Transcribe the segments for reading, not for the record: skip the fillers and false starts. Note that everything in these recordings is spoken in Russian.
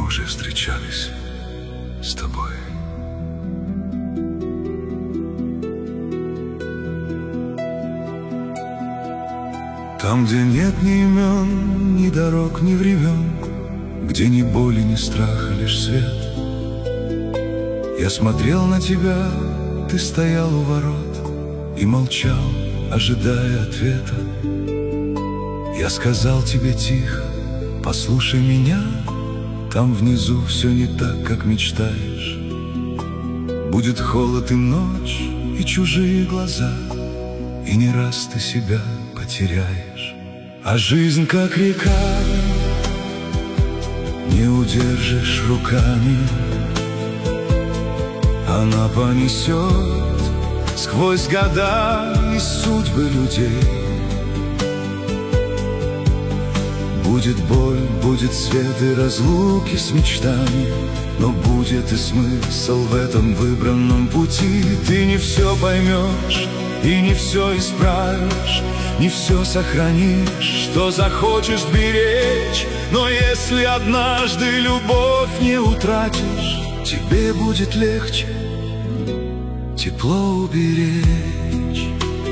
уже встречались с тобой. Там, где нет ни имен, ни дорог, ни времен, где ни боли, ни страха, лишь свет. Я смотрел на тебя, ты стоял у ворот и молчал, ожидая ответа. Я сказал тебе тихо: послушай меня, там внизу все не так, как мечтаешь. Будет холод и ночь, и чужие глаза, и не раз ты себя потеряешь. А жизнь как река, не удержишь руками. Она понесет сквозь года и судьбы людей. Будет боль, будет свет и разлуки с мечтами, но будет и смысл в этом выбранном пути. Ты не все поймешь и не все исправишь, не все сохранишь, что захочешь беречь. Но если однажды любовь не утратишь, тебе будет легче тепло уберечь.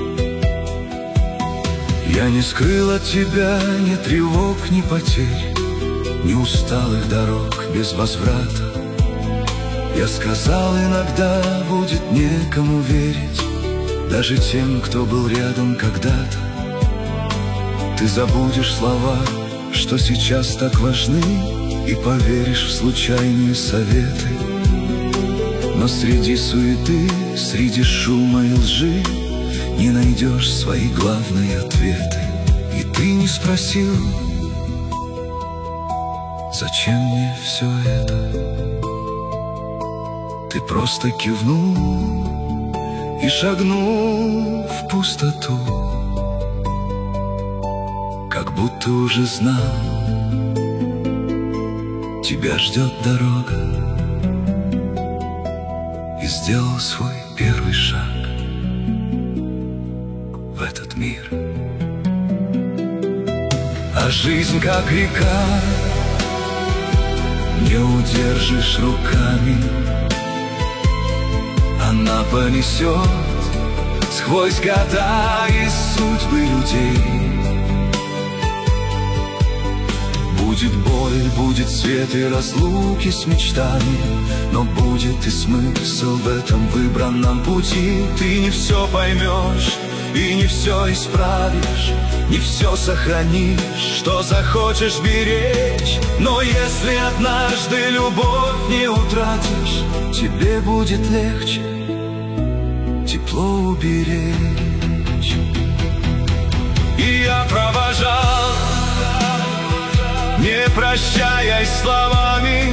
Я не скрыл от тебя ни тревог, ни потерь, ни усталых дорог без возврата. Я сказал, иногда будет некому верить, даже тем, кто был рядом когда-то. Ты забудешь слова, что сейчас так важны, и поверишь в случайные советы. Но среди суеты, среди шума и лжи не найдешь свои главные ответы. И ты не спросил, зачем мне все это? Ты просто кивнул и шагнул в пустоту, как будто уже знал, тебя ждет дорога, и сделал свой первый шаг в этот мир. А жизнь как река, не удержишь руками. Она понесет сквозь года и судьбы людей. Будет боль, будет свет и разлуки с мечтами, но будет и смысл в этом выбранном пути. Ты не все поймешь и не все исправишь, не все сохранишь, что захочешь беречь. Но если однажды любовь не утратишь, тебе будет легче тепло уберечь. И я провожал, не прощаясь словами.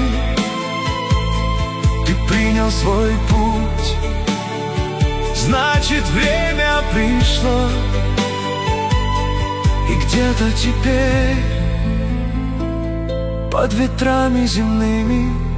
Ты принял свой путь, значит, время пришло. И где-то теперь под ветрами земными